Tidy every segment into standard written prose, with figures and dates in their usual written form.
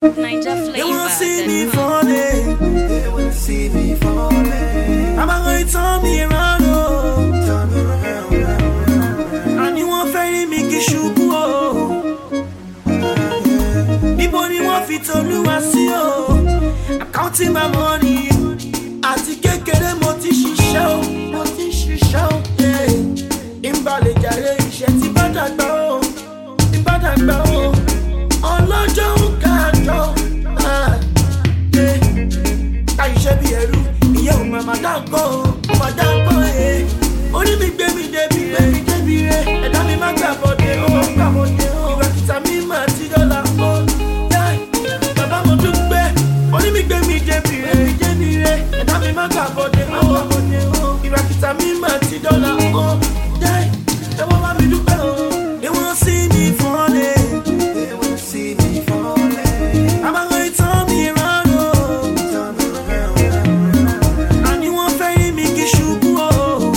Ninja They wanna see me flavor. falling. They wanna see me falling. I'm going to turn me around, oh. Turn me around. And you want ferry me kishuku, oh. Anybody want fit to do I see, oh. I'm counting my money. I think I get a motivation show. Motivation show, yeah. Imbale jare iṣẹ́ tí bá dàgbà o. Tí bá dàgbà o. Ọlọ́jọ́ ń kájọ. Àìṣe bí ẹrú, ìyẹn ò máa dáńkọ́ o, ó máa dáńkọ́ ẹ̀. Orí mi gbé mi débi rẹ̀, ẹ̀dá mi máa gbà bọ̀dé o, ìwà kìtà mi máa ti dọ́là o. Bàbá mo dúpẹ́, orí mi gbé mi débi rẹ̀, ẹ̀dá mi máa gbà bọ̀dé o, ìwà kìtà mi máa ti dọ́là o. Ẹ wọ́n bá mi dúpẹ́ o. They wanna see me falling, they wanna see me falling. I'm going to turn me around, oh. Turn me around. And you want ferry me kishuku, oh.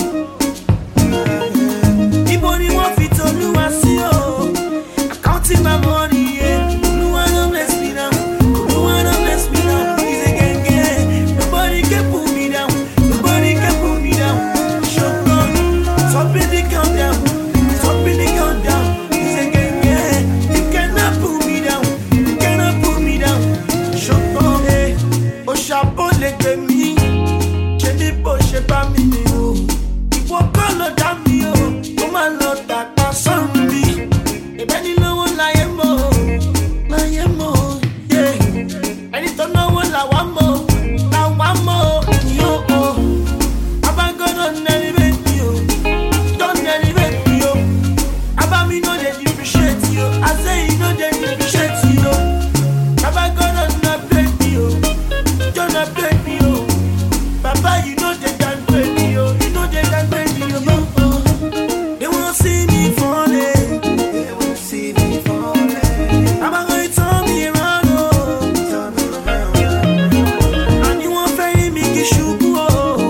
Anybody want fit to do I see, oh. I'm counting my money, yeah. No one don't bless me now. No one don't bless me now. He's a gang. Nobody can pull me down. Nobody can pull me down. Show up, top in the countdown. Top in the countdown. He's a gang. You cannot pull me down. You cannot pull me down. Show up, hey. O chapeau les demi. J'ai des poches pas mini, oh. Il faut pas le dami, oh. Comment l'autre t'a sorti? Et ben il no one like mo. Like mo, yeah. And it don't know what la one mo. La one mo, yo, oh. About gonna elevate you. Don't elevate you. About me know they appreciate you. I say you know they appreciate you. About gonna upgrade you. Don't upgrade you. Papa, you know they can break you. You know they can break you. They wanna see me falling. They wanna see me falling. I'm going to turn me around, oh. Turn me around. And you want ferry me kishuku, oh.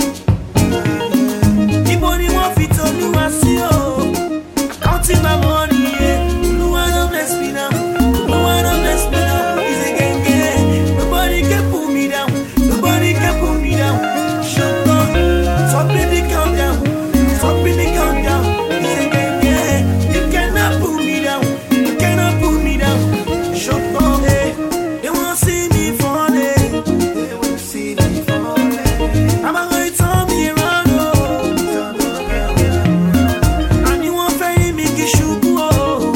Anybody want fit to do I see, oh. I'm counting my money, yeah. No one don't bless me now. No one don't bless me now. He's a gang. Nobody can pull me down. Nobody can pull me down. Shut up. Top in the countdown. Top in the countdown. He's a gang. You cannot pull me down. You cannot pull me down. Shut up, hey. They wanna see me falling. They wanna see me falling. I'm going to turn me around, oh. Turn me around. And you want ferry me kishuku, oh.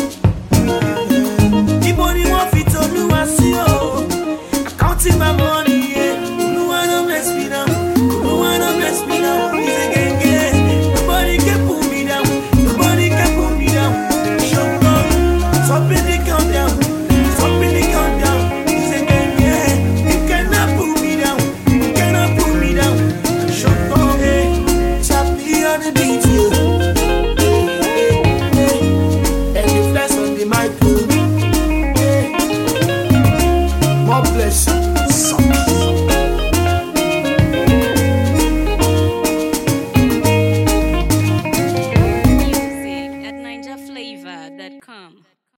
Anybody want fit to do I see, oh. I'm counting my money, yeah. No one don't bless me now. No one don't bless me now. He's a gang. Nobody can pull me down. Nobody can pull me down. Shut up. Top in the countdown. Top in the countdown. He's a gang. You cannot pull me down. You cannot pull me down. Shut up, hey. Tap me on the beat, yeah. And you flex on the mic, yeah. More blessing.